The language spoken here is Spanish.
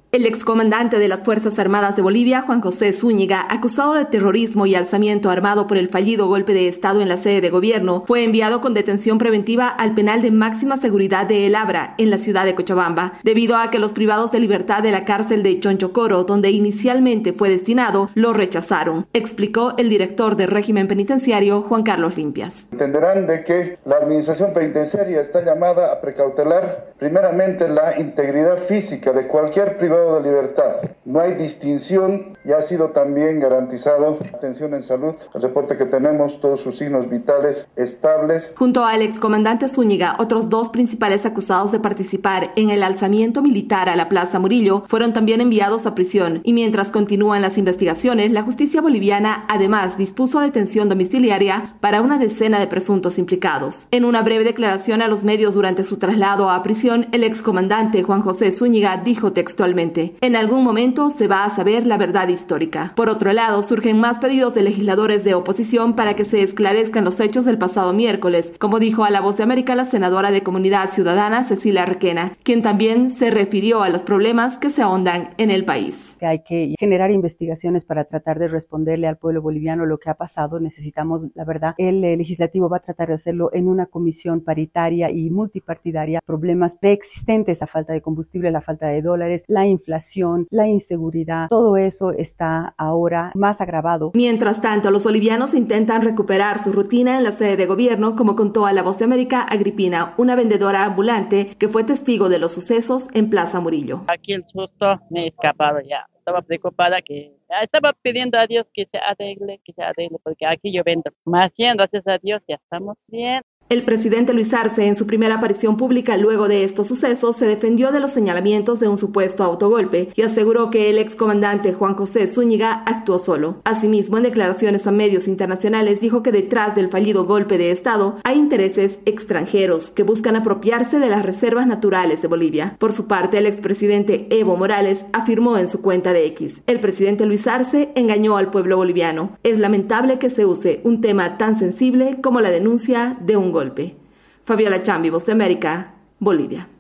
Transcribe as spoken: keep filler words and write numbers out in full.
El excomandante de las Fuerzas Armadas de Bolivia, Juan José Zúñiga, acusado de terrorismo y alzamiento armado por el fallido golpe de Estado en la sede de gobierno, fue enviado con detención preventiva al penal de máxima seguridad de El Abra, en la ciudad de Cochabamba, debido a que los privados de libertad de la cárcel de Chonchocoro, donde inicialmente fue destinado, lo rechazaron, explicó el director del régimen penitenciario, Juan Carlos Limpias. Entenderán de que la administración penitenciaria está llamada a precautelar primeramente la integridad física de cualquier privado de libertad. No hay distinción y ha sido también garantizado atención en salud. El reporte que tenemos, todos sus signos vitales estables. Junto al excomandante Zúñiga, otros dos principales acusados de participar en el alzamiento militar a la Plaza Murillo fueron también enviados a prisión, y mientras continúan las investigaciones, la justicia boliviana además dispuso detención domiciliaria para una decena de presuntos implicados. En una breve declaración a los medios durante su traslado a prisión, el excomandante Juan José Zúñiga dijo textualmente: en algún momento se va a saber la verdad histórica. Por otro lado, surgen más pedidos de legisladores de oposición para que se esclarezcan los hechos del pasado miércoles, como dijo a La Voz de América la senadora de Comunidad Ciudadana, Cecilia Requena, quien también se refirió a los problemas que se ahondan en el país. Hay que generar investigaciones para tratar de responderle al pueblo boliviano lo que ha pasado. Necesitamos, la verdad, el legislativo va a tratar de hacerlo en una comisión paritaria y multipartidaria. Problemas preexistentes, la falta de combustible, la falta de dólares, la inflación, la inseguridad, todo eso está ahora más agravado. Mientras tanto, los bolivianos intentan recuperar su rutina en la sede de gobierno, como contó a La Voz de América Agripina, una vendedora ambulante que fue testigo de los sucesos en Plaza Murillo. Aquí el susto me he escapado ya. Estaba preocupada, que estaba pidiendo a Dios que se arregle, que se arregle, porque aquí yo vendo. Más bien, gracias a Dios, ya estamos bien. El presidente Luis Arce, en su primera aparición pública luego de estos sucesos, se defendió de los señalamientos de un supuesto autogolpe y aseguró que el excomandante Juan José Zúñiga actuó solo. Asimismo, en declaraciones a medios internacionales, dijo que detrás del fallido golpe de Estado hay intereses extranjeros que buscan apropiarse de las reservas naturales de Bolivia. Por su parte, el expresidente Evo Morales afirmó en su cuenta de X: el presidente Luis Arce engañó al pueblo boliviano. Es lamentable que se use un tema tan sensible como la denuncia de un golpe. Golpe. Fabiola Chambi, Voz de América, Bolivia.